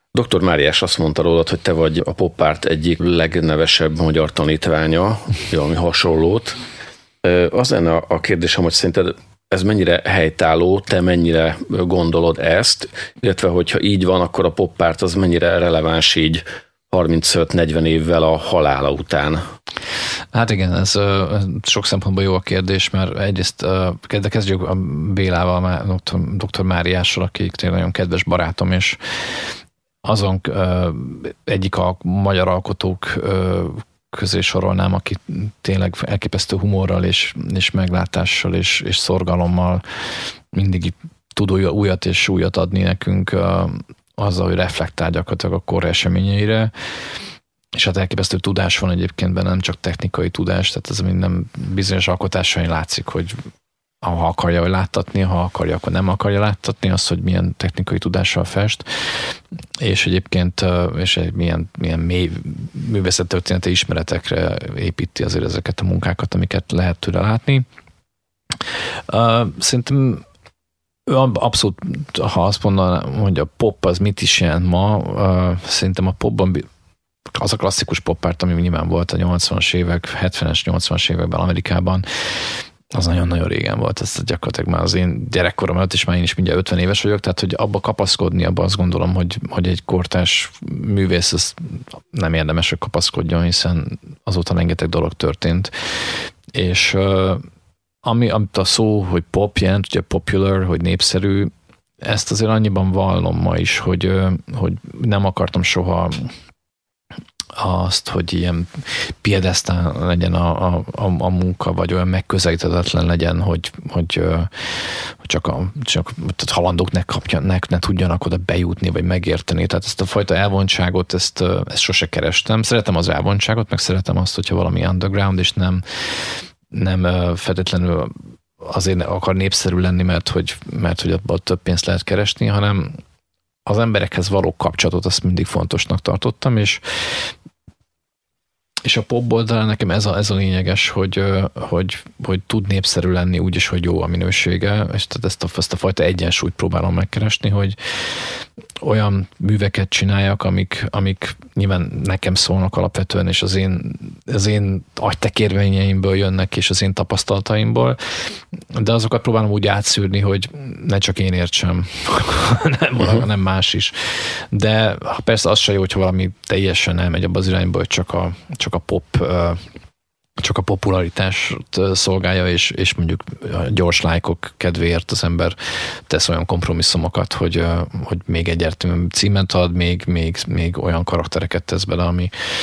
Dr. Máriás azt mondta rólad, hogy te vagy a poppárt egyik legnevesebb magyar tanítványa, valami hasonlót. Az lenne a kérdésem, hogy szerinted ez mennyire helytálló, te mennyire gondolod ezt, illetve hogyha így van, akkor a poppárt az mennyire releváns így 35-40 évvel a halála után? Hát igen, ez sok szempontból jó a kérdés, mert egyrészt kezdjük a Bélával, dr. Máriással, aki tényleg nagyon kedves barátom, és azon egyik a magyar alkotók közé sorolnám, aki tényleg elképesztő humorral és meglátással és szorgalommal mindig tud újat és újat adni nekünk azzal, hogy reflektál gyakorlatilag a kor eseményeire, és hát elképesztő tudás van egyébként benne, nem csak technikai tudás, tehát ez minden bizonyos alkotásain látszik, hogy ha akarja láttatni, ha akarja, akkor nem akarja láttatni azt, hogy milyen technikai tudással fest, és egyébként és milyen mély művészettörténeti ismeretekre építi azért ezeket a munkákat, amiket lehet tőle látni. Szerintem abszolút, ha azt mondanám, hogy a pop az mit is jelent ma, szerintem a popban az a klasszikus poppárt, ami nyilván volt a 80-as évek, 70-es, 80-as években Amerikában, az nagyon-nagyon régen volt, ez gyakorlatilag már az én gyerekkorom előtt, és már én is mindjárt 50 éves vagyok, tehát hogy abba kapaszkodni, abba azt gondolom, hogy egy kortárs művész az nem érdemes, hogy kapaszkodjon, hiszen azóta rengeteg dolog történt. És amit a szó, hogy pop jelent, ugye popular, hogy népszerű, ezt azért annyiban vallom ma is, hogy nem akartam soha azt, hogy ilyen piedesztán legyen a munka, vagy olyan megközelíthetetlen legyen, hogy csak halandók ne tudjanak oda bejutni, vagy megérteni. Tehát ezt a fajta elvontságot, ezt sose kerestem. Szeretem az elvontságot, meg szeretem azt, hogyha valami underground, és nem feltétlenül azért akar népszerű lenni, mert hogy abban több pénzt lehet keresni, hanem az emberekhez való kapcsolatot azt mindig fontosnak tartottam, és a pop oldalán nekem ez a lényeges, hogy tud népszerű lenni úgy is, hogy jó a minősége, és tehát ezt a fajta egyensúlyt próbálom megkeresni, hogy olyan műveket csináljak, amik nyilván nekem szólnak alapvetően, és az én agytekérvényeimből jönnek, és az én tapasztalataimból, de azokat próbálom úgy átszűrni, hogy ne csak én értsem, hanem más is. De persze az se jó, hogyha valami teljesen elmegy abba az irányba, hogy csak a pop csak a popularitást szolgálja, és mondjuk gyors lájkok kedvéért az ember tesz olyan kompromisszumokat, hogy még egyértelmű címet ad, még olyan karaktereket tesz bele,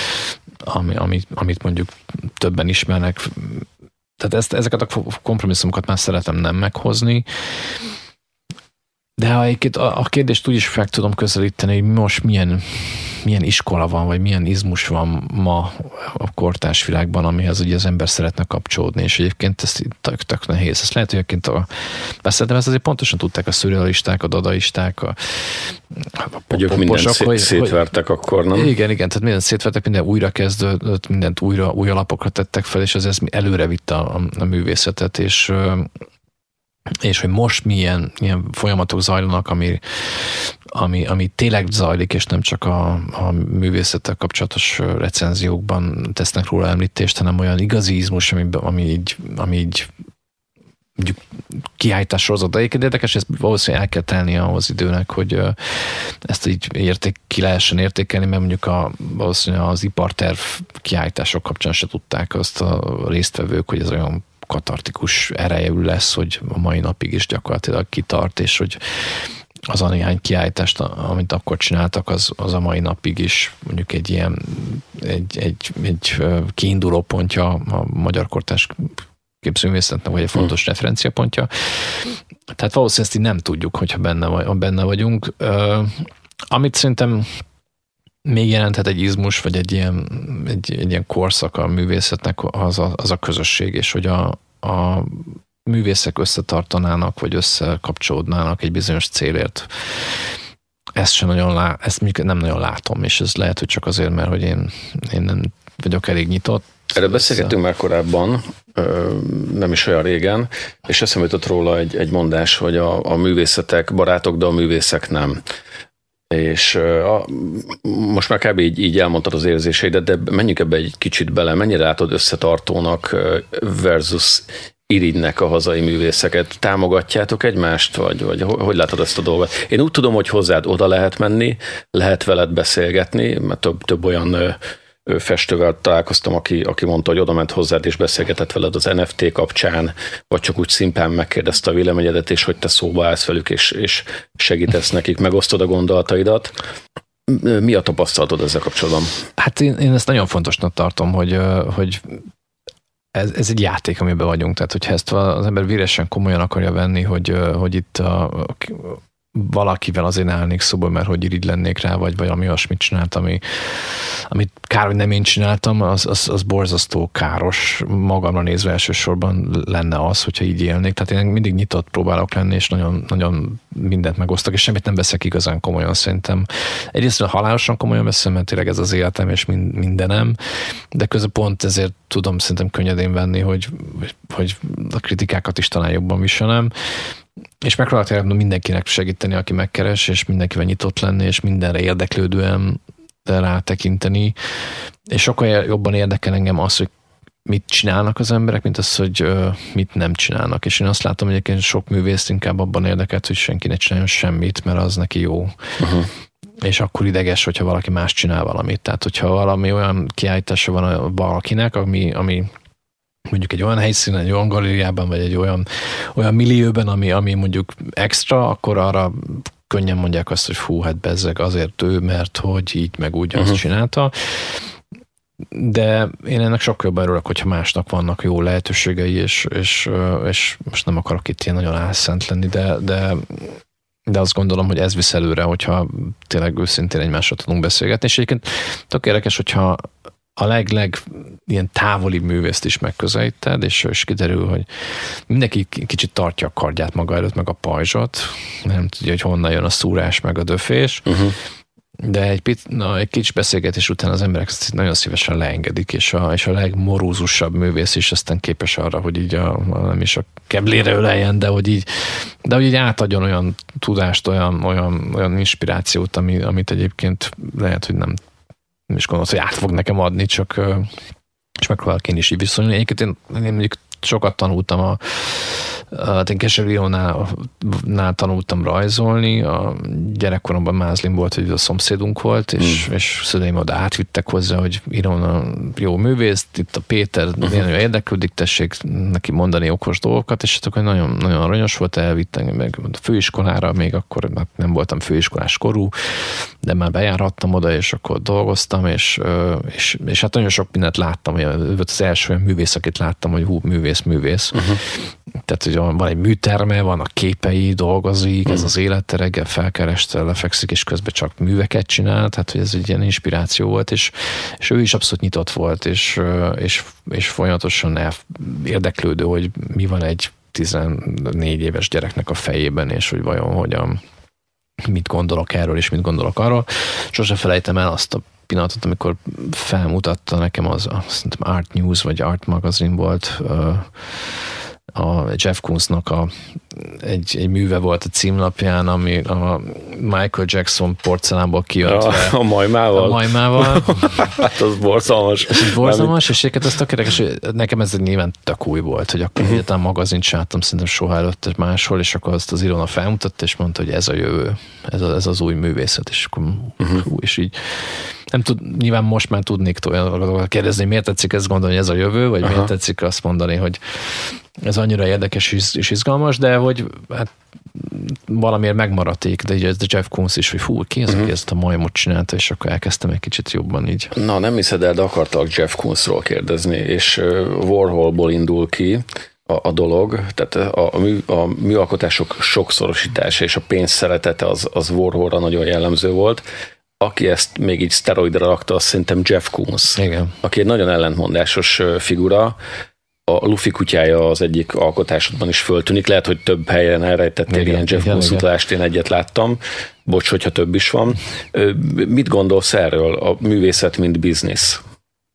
amit mondjuk többen ismernek. Tehát ezeket a kompromisszumokat már szeretem nem meghozni. De a kérdést úgy is fel tudom közelíteni, hogy most milyen iskola van, vagy milyen izmus van ma a kortárs világban, amihez ugye az ember szeretne kapcsolódni, és egyébként ez tök nehéz. Ezt lehet, hogy egyébként szerintem ezt azért pontosan tudták a szürrealisták, a dadaisták, a ők mindent szétvertek akkor, nem? Igen, tehát mindent szétvertek, minden újra kezdődött, mindent új alapokra tettek fel, és ez előre vitte a művészetet, és hogy most milyen folyamatok zajlanak, ami tényleg zajlik, és nem csak a művészettel kapcsolatos recenziókban tesznek róla említést, hanem olyan igazi izmus, ami így mondjuk kiállítás sorozat. De egyébként érdekes, ezt valószínűleg el kell tenni ahhoz időnek, hogy ezt így ki lehessen értékelni, mert mondjuk valószínűleg az iparterv kiállítások kapcsán se tudták azt a résztvevők, hogy ez olyan katartikus erejű lesz, hogy a mai napig is gyakorlatilag kitart, és hogy az a néhány kiállítást, amit akkor csináltak, az a mai napig is mondjuk egy ilyen egy kiinduló pontja a magyar kortárs képzőművészetnek, vagy egy fontos referenciapontja. Tehát valószínűleg ezt így nem tudjuk, hogyha benne vagyunk. Amit szerintem még jelenthet egy izmus, vagy egy ilyen korszak a művészetnek az a közösség, és hogy a művészek összetartanának, vagy összekapcsolódnának egy bizonyos célért. Ezt nem nagyon látom, és ez lehet, hogy csak azért, mert hogy én nem vagyok elég nyitott. Erről beszélgettünk már korábban, nem is olyan régen, és eszembe jutott róla egy mondás, hogy a művészetek barátok, de a művészek nem. És most már kb. így elmondtad az érzéseidet, de menjünk ebbe egy kicsit bele. Mennyire látod összetartónak versus irigynek a hazai művészeket? Támogatjátok egymást, vagy hogy látod ezt a dolgot? Én úgy tudom, hogy hozzád oda lehet menni, lehet veled beszélgetni, mert több olyan festővel találkoztam, aki mondta, hogy oda ment hozzád és beszélgetett veled az NFT kapcsán, vagy csak úgy szimplán megkérdezte a véleményedet, és hogy te szóba állsz velük, és segítesz nekik, megosztod a gondolataidat. Mi a tapasztalatod ezzel kapcsolatban? Hát én ezt nagyon fontosnak tartom, hogy ez egy játék, amiben vagyunk. Tehát, hogyha ezt az ember véresen komolyan akarja venni, hogy itt valakivel azért állnék szóba, mert hogy irigy lennék rá, vagy valami olyasmit csinált, amit kár, hogy nem én csináltam, az borzasztó káros magamra nézve elsősorban lenne az, hogyha így élnék. Tehát én mindig nyitott próbálok lenni, és nagyon, nagyon mindent megosztok, és semmit nem veszek igazán komolyan szerintem. Egyrészt halálosan komolyan veszem, mert tényleg ez az életem, és mindenem, de közben pont ezért tudom szerintem könnyedén venni, hogy a kritikákat is talán jobban viselem, és megpróbálok mindenkinek segíteni, aki megkeres, és mindenkivel nyitott lenni, és mindenre érdeklődően rátekinteni, és sokkal jobban érdekel engem az, hogy mit csinálnak az emberek, mint az, hogy mit nem csinálnak. És én azt látom, hogy egyébként sok művészt inkább abban érdekelt, hogy senki ne csináljon semmit, mert az neki jó. Uh-huh. És akkor ideges, hogyha valaki más csinál valamit. Tehát, hogyha valami olyan kiállítása van valakinek, ami mondjuk egy olyan helyszínen, egy olyan galériában, vagy egy olyan millióben, ami mondjuk extra, akkor arra könnyen mondják azt, hogy fú, hát bezzeg azért ő, mert hogy így meg úgy azt csinálta. De én ennek sokkal jobban örülök, hogyha másnak vannak jó lehetőségei, és most nem akarok itt ilyen nagyon álszent lenni, de azt gondolom, hogy ez visz előre, hogyha tényleg őszintén egymással tudunk beszélgetni. És egyébként tök érdekes, hogyha a leg ilyen távoli művészt is megközelíted, és kiderül, hogy mindenki kicsit tartja a kardját maga előtt, meg a pajzsot, nem tudja, hogy honnan jön a szúrás, meg a döfés, de egy kicsi beszélgetés után az emberek nagyon szívesen leengedik, és a legmorózusabb művész is aztán képes arra, hogy így nem is a keblére öleljen, de hogy így átadjon olyan tudást, olyan inspirációt, amit egyébként lehet, hogy nem is gondolsz, hogy át fog nekem adni, csak és megpróbálok én is így viszonyulni. Egyébként én mondjuk sokat tanultam én Keservionál tanultam rajzolni, a gyerekkoromban Mázlin volt, hogy a szomszédunk volt, és szüleim oda átvittek hozzá, hogy Ilona jó művész, itt a Péter nagyon érdeklődik, tessék neki mondani okos dolgokat, és akkor nagyon, nagyon aranyos volt, elvittek meg a főiskolára, még akkor nem voltam főiskolás korú, de már bejárhattam oda, és akkor dolgoztam, és hát nagyon sok mindent láttam, volt az első olyan művész, akit láttam, hogy művész. Tehát, hogy van egy műterme, van a képei, dolgozik, ez az élete, reggel felkereste, lefekszik, és közben csak műveket csinál, tehát, hogy ez egy ilyen inspiráció volt, és ő is abszolút nyitott volt, és folyamatosan érdeklődő, hogy mi van egy 14 éves gyereknek a fejében, és hogy vajon mit gondolok erről, és mit gondolok arról. Sose felejtem el azt a pillanatot, amikor felmutatta nekem azt hiszem Art News, vagy Art Magazine volt, a Jeff Koonsnak egy műve volt a címlapján, ami a Michael Jackson porcelánból kijöntve. A majmával. Hát az borzalmas. Ez borzalmas, és egyébként az tökéletes, hogy nekem ez nyilván tök új volt, hogy akkor egyáltalán magazint csináltam szerintem soha előtt máshol, és akkor azt az Ilona felmutatta, és mondta, hogy ez a jövő, ez az új művészet, és akkor és így nem tud, nyilván most már tudnék olyan kérdezni, miért tetszik ezt gondolni, hogy ez a jövő, vagy miért tetszik azt mondani, hogy ez annyira érdekes és izgalmas, de hogy hát valamiért megmaradték, de ugye ez a Jeff Koons is, hogy fú, ki az, aki ezt a majmot csinálta, és akkor elkezdtem egy kicsit jobban így. Na, nem hiszed el, de akartalak Jeff Koonsról kérdezni, és Warholból indul ki a dolog, tehát a műalkotások sokszorosítása és a pénz szeretete az Warholra nagyon jellemző volt. Aki ezt még így szteroidra rakta, az szerintem Jeff Koons. Igen. Aki egy nagyon ellentmondásos figura. A Luffy kutyája az egyik alkotásodban is föltűnik. Lehet, hogy több helyen elrejtettél ilyen Jeff Koons utalást, én egyet láttam. Bocs, hogyha több is van. Mit gondolsz erről? A művészet, mint biznisz?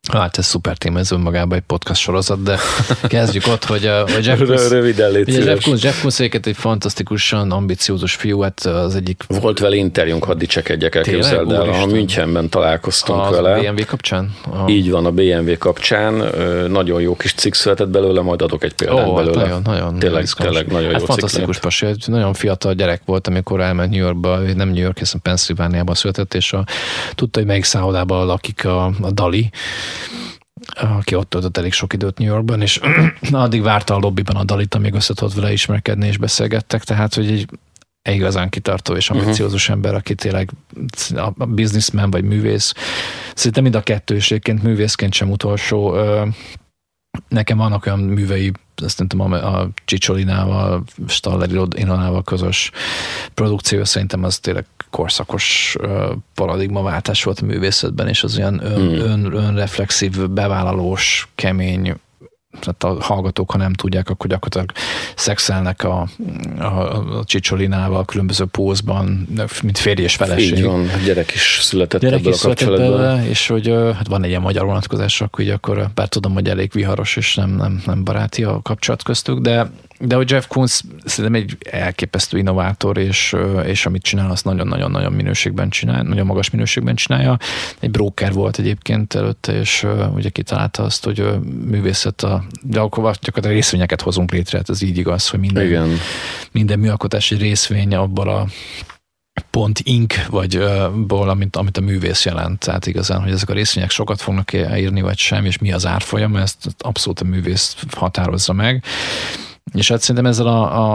Hát ez szuper téma, ez önmagában egy podcast sorozat, de kezdjük ott, hogy Jeff Koons egy fantasztikusan ambiciózus fiú, hát az egyik... Volt vele interjúnk, hadd dicsekedjek el, képzeld el, a Münchenben találkoztunk vele. A BMW kapcsán? Így van, a BMW kapcsán. Nagyon jó kis cikk született belőle, majd adok egy példát belőle. Nagyon tényleg nagyon jó cikk. Fantasztikus pasi, egy nagyon fiatal gyerek volt, amikor elment New Yorkba, nem New York, hiszen Pennsylvániában született, és tudta, hogy melyik szállodában lakik a Dali, aki ott töltött elég sok időt New Yorkban, és addig várta a lobbyban a Dalit, amíg össze tudott vele ismerkedni, és beszélgettek, tehát, hogy egy igazán kitartó és ambiciózus ember, aki tényleg a businessman vagy művész. Szerintem mind a kettőségként, művészként sem utolsó. Nekem vannak olyan művei, azt nem tudom, a Csicsolinával, Staller Ilonával közös produkció, szerintem az tényleg korszakos paradigmaváltás volt a művészetben, és az olyan önreflexív, bevállalós, kemény, tehát a hallgatók, ha nem tudják, akkor gyakorlatilag szexelnek a Csicsolinával különböző pózban, mint férj és feleség. Így van, gyerek is született ebből a kapcsolatban. És hogy hát van egy ilyen magyar vonatkozás, akkor bár tudom, hogy elég viharos, és nem baráti a kapcsolat köztük, de hogy Jeff Koons szerintem egy elképesztő innovátor, és amit csinál, azt nagyon-nagyon minőségben csinál, nagyon magas minőségben csinálja. Egy broker volt egyébként előtte, és ugye kitalálta azt, hogy művészet de akkor gyakorlatilag részvényeket hozunk létre, hát ez így igaz, hogy minden műalkotás egy részvény abból a .inc, vagy amit a művész jelent. Tehát igazán, hogy ezek a részvények sokat fognak írni, vagy sem, és mi az árfolyam, ezt abszolút a művész határozza meg. És hát szerintem ezzel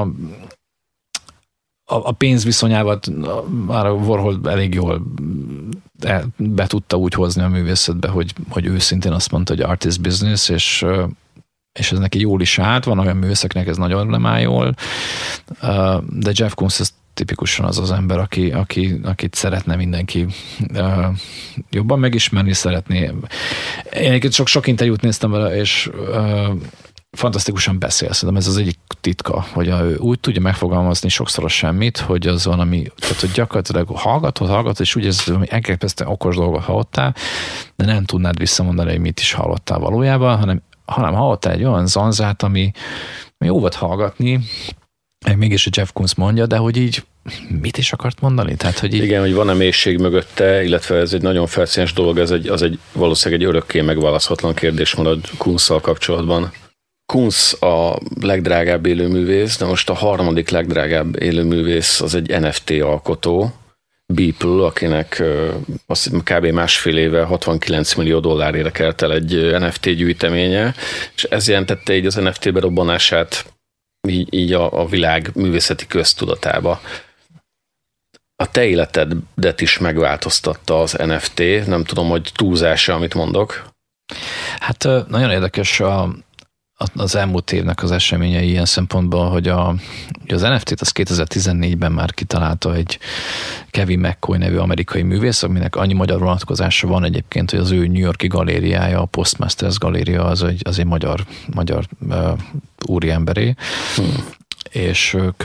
a pénz viszonyával már a Warhol elég jól be tudta úgy hozni a művészetbe, hogy őszintén azt mondta, hogy art is business, és ez neki jól is állt, van olyan művészeknek ez nagyon nem áll jól, de Jeff Koons ez tipikusan az ember, akit szeretne mindenki jobban megismerni, szeretné. Én egyébként sok interjút néztem vele, és fantasztikusan beszél, szerintem ez az egyik titka, hogy ő úgy tudja megfogalmazni sokszor a semmit, hogy az van, tehát hogy gyakorlatilag hallgatod, és úgy érzed, hogy elképesztően okos dolgot hallottál, de nem tudnád visszamondani, hogy mit is hallottál valójában, hanem hallottál egy olyan zanzát, ami jó volt hallgatni, mégis a Jeff Koons mondja, de hogy így mit is akart mondani? Tehát, hogy így... Igen, hogy van-e mélység mögötte, illetve ez egy nagyon felszínes dolog, az egy valószínűleg egy örökké megválaszthatatlan kérdés marad Koonsszal kapcsolatban. Koons a legdrágább élőművész, de most a harmadik legdrágább élőművész az egy NFT alkotó, Beeple, akinek azt hiszem kb. Másfél éve 69 millió dollárért kelt el egy NFT gyűjteménye, és ez jelentette így az NFT berobbanását így a világ művészeti köztudatába. A te életedet is megváltoztatta az NFT, nem tudom, hogy túlzása, amit mondok. Hát nagyon érdekes az elmúlt évnek az eseményei ilyen szempontból, hogy az NFT-t az 2014-ben már kitalálta egy Kevin McCoy nevű amerikai művész, aminek annyi magyar vonatkozása van egyébként, hogy az ő New York-i galériája, a Postmasters galéria, az egy magyar úriemberé, és ők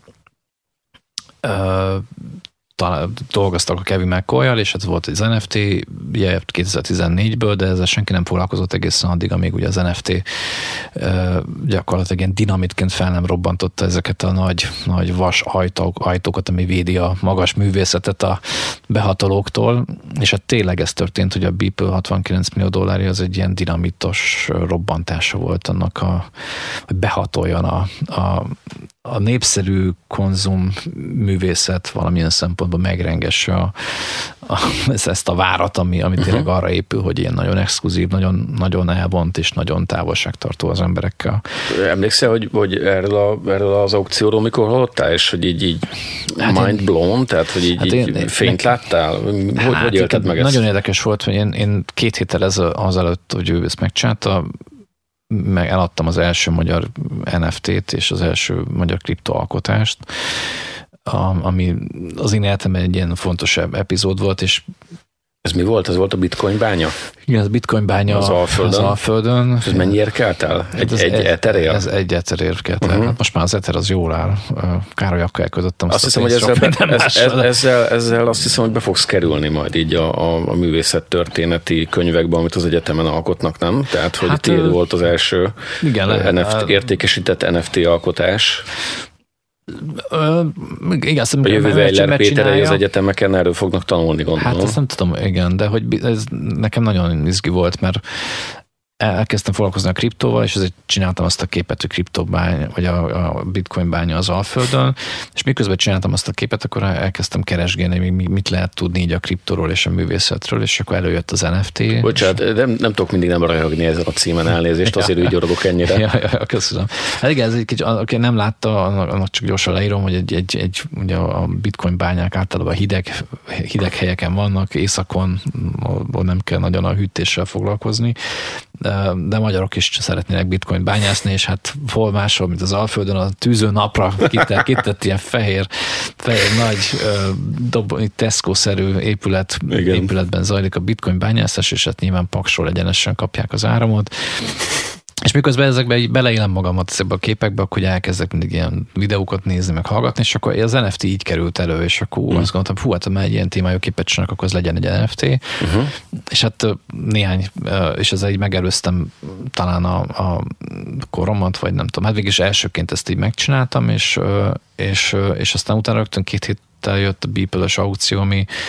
dolgoztak a Kevin McCoy-jal, és ez volt az NFT-je 2014-ből, de ezzel senki nem foglalkozott egészen addig, amíg ugye az NFT gyakorlatilag ilyen dinamitként fel nem robbantotta ezeket a nagy vas ajtókat, ami védi a magas művészetet a behatolóktól, és hát tényleg ez történt, hogy a Beeple 69 millió dollárja az egy ilyen dinamitos robbantása volt annak, hogy behatoljon a népszerű konzum művészet valamilyen szempontból megrengesse ezt a várat, ami tényleg arra épül, hogy ilyen nagyon exkluzív, nagyon, nagyon elvont és nagyon távolságtartó az emberekkel. Emlékszel, hogy erről az aukcióról mikor hallottál, és hogy így mind blown, tehát hogy így fényt láttál? Hogy élted meg ezt? Nagyon érdekes volt, hogy én 2 héttel azelőtt, hogy ő ezt megcsinálta, meg eladtam az első magyar NFT-t és az első magyar kriptoalkotást, ami az én életemben egy ilyen fontosabb epizód volt, és Ez mi volt? Ez volt a bitcoin bánya? Igen, ez bitcoin bánya az Alföldön. És ez mennyiért kelt el? Egy etherért? Ez egy etherért kelt el. Hát most már az ether az jól áll. Károly, akkor elkötöttem azt hiszem, hogy ezzel azt hiszem, hogy be fogsz kerülni majd így a művészettörténeti könyvekben, amit az egyetemen alkotnak, nem? Tehát, hogy hát, tiéd volt az első értékesített NFT alkotás. Igen, a jövőben Eller Péterei az egyetemeken erről fognak tanulni, gondolom. Hát ezt nem tudom, igen, de hogy ez nekem nagyon izgi volt, mert elkezdtem foglalkozni a kriptóval, és ezért csináltam azt a képet, hogy kriptobány, vagy a bitcoin bánya az Alföldön, és miközben csináltam azt a képet, akkor elkezdtem keresgélni, hogy mit lehet tudni így a kriptóról és a művészetről, és akkor előjött az NFT. Bocsánat, nem tudok mindig nem rajogni ezen a címen, elnézést, azért úgy gyorogok ennyire. Ja, köszönöm. Hát igen, ez egy kicsit, aki nem látta, annak csak gyorsan leírom, hogy ugye a bitcoin bányák általában hideg helyeken vannak, északon, nem kell nagyon a hűtéssel foglalkozni, de magyarok is szeretnének bitcoin bányászni, és hát hol máshol, mint az Alföldön, a tűző napra kitett ilyen fehér nagy Tesco-szerű épületben zajlik a bitcoin bányászás, és hát nyilván paksról egyenesen kapják az áramot. És miközben ezekbe beleélem magamat ezekbe a képekbe, akkor elkezdek mindig ilyen videókat nézni, meg hallgatni, és akkor az NFT így került elő, és akkor azt gondoltam, hát már egy ilyen témájú képet csinálok, akkor az legyen egy NFT. És hát és ezzel így megelőztem talán a koromat, vagy nem tudom, hát végig elsőként ezt így megcsináltam, és aztán utána rögtön 2 héttel jött a Beeple-ös aukció,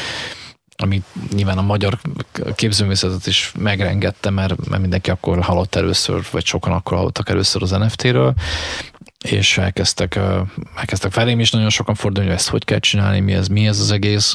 ami nyilván a magyar képzőművészetet is megrengette, mert mindenki akkor hallott először, vagy sokan akkor hallottak először az NFT-ről, és elkezdtek felém is nagyon sokan fordulni, hogy ezt hogy kell csinálni, mi ez az egész.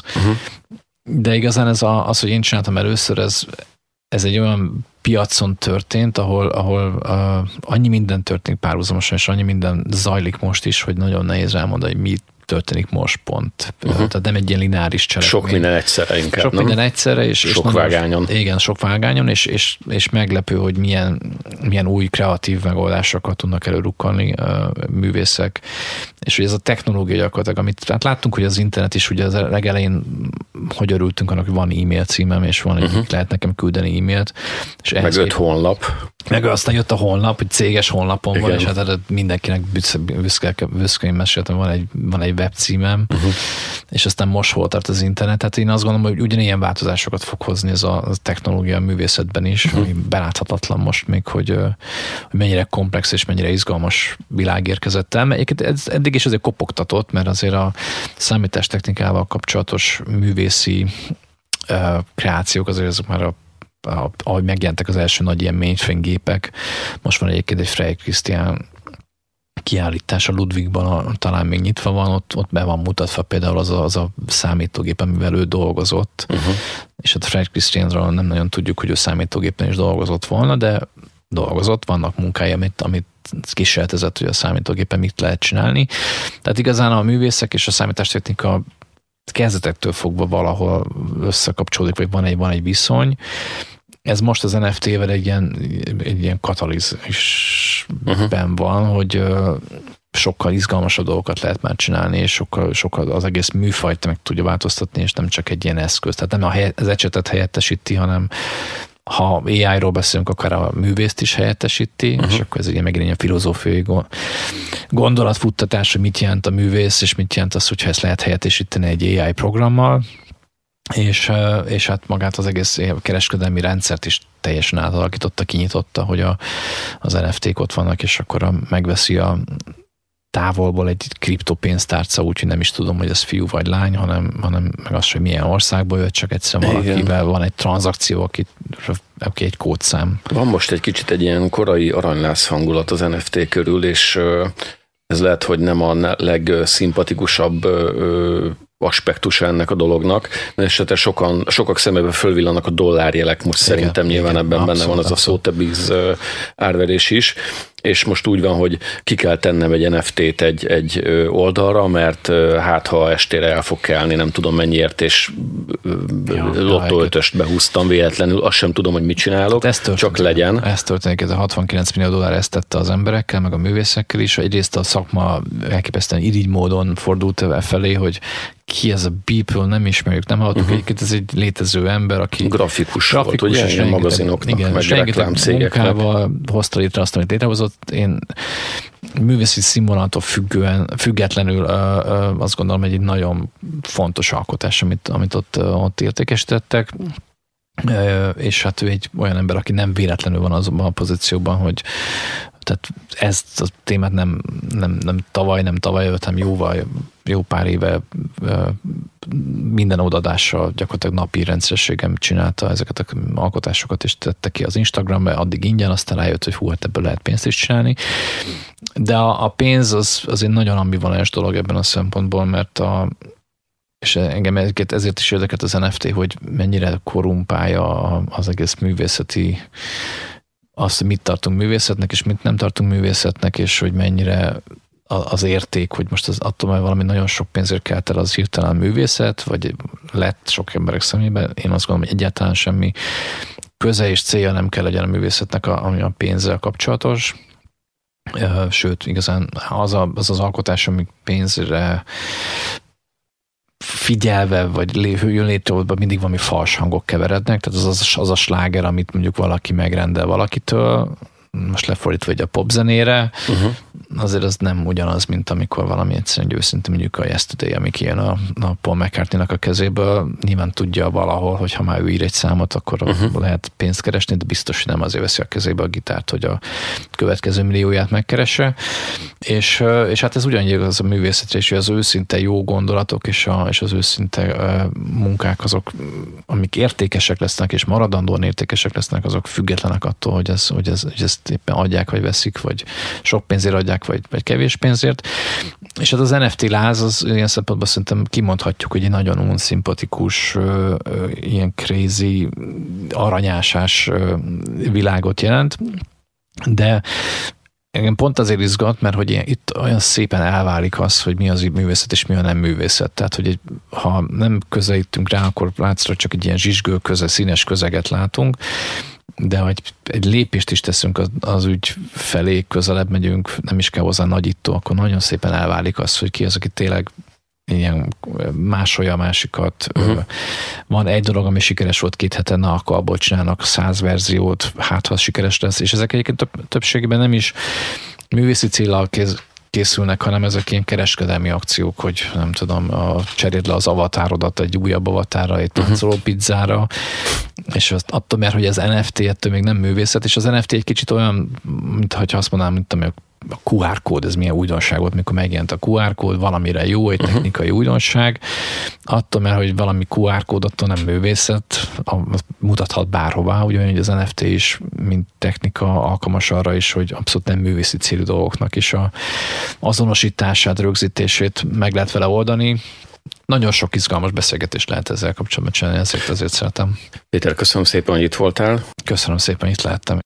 De igazán az, hogy én csináltam először, ez egy olyan piacon történt, ahol annyi minden történik párhuzamosan, és annyi minden zajlik most is, hogy nagyon nehéz elmondani, hogy mi történik most pont. Tehát nem egy ilyen lineáris cselekmény. Sok minden egyszerre inkább, Sok minden egyszerre, és sok vágányon. Igen, sok vágányon, és meglepő, hogy milyen új kreatív megoldásokat tudnak előrukkolni művészek. És hogy ez a technológia gyakorlatilag, amit hát láttunk, hogy az internet is, ugye az legelején hogy örültünk annak, hogy van e-mail címem, és van lehet nekem küldeni e-mailt. És meg 5 honlap. Meg aztán jött a honlap, hogy céges honlapon van, és hát mindenkinek büszkén meséltem, van egy webcímem, és aztán most hol tart az internet. Hát én azt gondolom, hogy ugyanilyen változásokat fog hozni ez a technológia a művészetben is, ami beláthatatlan most még, hogy mennyire komplex és mennyire izgalmas világ érkezett el. Ez eddig is azért kopogtatott, mert azért a számítástechnikával kapcsolatos művészi kreációk azért ezek már ahogy megjelentek az első nagy ilyen mainframe gépek, most van egyébként egy Frey Christian kiállítás a Ludwigban, talán még nyitva van, ott be van mutatva például az a számítógép, amivel ő dolgozott, és a Frey Christianról nem nagyon tudjuk, hogy ő számítógépen is dolgozott volna, de dolgozott, vannak munkái, amit kísérletezett, hogy a számítógépen mit lehet csinálni. Tehát igazán a művészek és a számítástechnika kezdetektől fogva valahol összekapcsolódik, vagy van egy viszony. Ez most az NFT-vel egy ilyen katalizisben van, hogy sokkal izgalmasabb dolgokat lehet már csinálni, és sokkal az egész műfajt meg tudja változtatni, és nem csak egy ilyen eszköz. Tehát nem az ecsetet helyettesíti, hanem ha AI-ról beszélünk, akár a művészt is helyettesíti, és akkor ez ugye megint ilyen filozófiai gondolatfuttatás, hogy mit jelent a művész, és mit jelent az, hogyha ezt lehet helyettesíteni egy AI programmal, és hát magát az egész kereskedelmi rendszert is teljesen átalakította, kinyitotta, hogy az NFT-k ott vannak, és akkor megveszi a távolból egy kriptopénztárca, úgyhogy nem is tudom, hogy ez fiú vagy lány, hanem meg az, hogy milyen országból jött, csak egyszerűen valakivel van egy tranzakció, aki egy kódszám. Van most egy kicsit egy ilyen korai aranylász hangulat az NFT körül, és ez lehet, hogy nem a legszimpatikusabb aspektusa ennek a dolognak, mert esetleg sokak szemében fölvillanak a dollárjelek, most szerintem nyilván ebben benne van az a Sotheby's árverés is, és most úgy van, hogy ki kell tennem egy NFT-t egy oldalra, mert hát ha estére el fog kelni, nem tudom mennyiért, és lottó 5-öst behúztam véletlenül, azt sem tudom, hogy mit csinálok, csak legyen. Ez történik, ez a $69 millió ezt tette az emberekkel, meg a művészekkel is. Egyrészt a szakma elképesztően irigy módon fordult felé, hogy ki ez a Beeple, nem ismerjük, nem hallottuk egyébként, ez egy létező ember, aki grafikus volt, ugye, ilyen magazinoknak, igen, meg reklámcégeknek. Munkával hozta létre azt, amit létrehozott. Én művészi színvonaltól függetlenül azt gondolom, hogy egy nagyon fontos alkotás, amit ott értékesítettek. És hát ő egy olyan ember, aki nem véletlenül van azonban a pozícióban, hogy tehát ezt a témát nem tavaly előtt, hanem jó pár éve minden odadással gyakorlatilag napi rendszerességgel csinálta ezeket az alkotásokat, és tette ki az Instagramra, addig ingyen, aztán rájött, hogy hú, hát ebből lehet pénzt is csinálni. De a pénz az egy nagyon ambivalens dolog ebben a szempontból, mert és engem ezért is érdekelt az NFT, hogy mennyire korrumpálja az egész művészeti, azt, hogy mit tartunk művészetnek, és mit nem tartunk művészetnek, és hogy mennyire az érték, hogy most attól, mert valami nagyon sok pénzért kelt el, az hirtelen művészet, vagy lett sok emberek szemében. Én azt gondolom, hogy egyáltalán semmi köze és célja nem kell legyen a művészetnek, ami a pénzzel kapcsolatos. Sőt, igazán az alkotás, ami pénzre figyelve, vagy jön létre, ott mindig valami fals hangok keverednek, tehát az a sláger, amit mondjuk valaki megrendel valakitől, most lefordítva egy a popzenére, azért az nem ugyanaz, mint amikor valami egyszerűen őszintén mondjuk a Yesterday, ami kijön a Paul McCartney-nak a kezéből, nyilván tudja valahol, hogy ha már ő ír egy számot, akkor lehet pénzt keresni, de biztos, hogy nem azért veszi a kezébe a gitárt, hogy a következő millióját megkeresse. És hát ez ugyanígy az a művészetre is, hogy az őszinte jó gondolatok és az őszinte munkák azok, amik értékesek lesznek, és maradandóan értékesek lesznek, azok függetlenek attól, hogy ezt éppen adják, vagy veszik, vagy sok pénzért adják, vagy kevés pénzért. És hát az NFT láz, az ilyen szempontból szerintem kimondhatjuk, hogy egy nagyon unszimpatikus, ilyen crazy, aranyásás világot jelent, de engem pont azért izgat, mert hogy itt olyan szépen elválik az, hogy mi az művészet és mi a nem művészet. Tehát, hogy ha nem közelítünk rá, akkor látszra csak egy ilyen zsizsgő színes közeget látunk, de hogy egy lépést is teszünk az ügy felé, közelebb megyünk, nem is kell hozzá nagyító, akkor nagyon szépen elválik az, hogy ki az, aki tényleg ilyen másolja a másikat. Van egy dolog, ami sikeres volt 2 hete, na akkor abból csinálnak 100 verziót, hát ha sikeres lesz, és ezek egyébként többségében nem is művészi céllal készülnek, hanem ezek ilyen kereskedelmi akciók, hogy nem tudom, cseréld le az avatárodat egy újabb avatárra, egy táncoló pizzára, és attól, mert hogy az NFT ettől még nem művészet, és az NFT egy kicsit olyan, mintha azt mondanám, mint a QR kód, ez milyen újdonság volt, mikor megjelent a QR kód, valamire jó, egy technikai újdonság, attól, mert hogy valami QR kód, attól nem művészet, mutathat bárhová, ugyanúgy az NFT is, mint technika alkalmas arra is, hogy abszolút nem művészi célú dolgoknak is a azonosítását, rögzítését meg lehet vele oldani. Nagyon sok izgalmas beszélgetést lehet ezzel kapcsolatban csinálni, ezért szeretem. Péter, köszönöm szépen, hogy itt voltál. Köszönöm szépen, itt lehettem.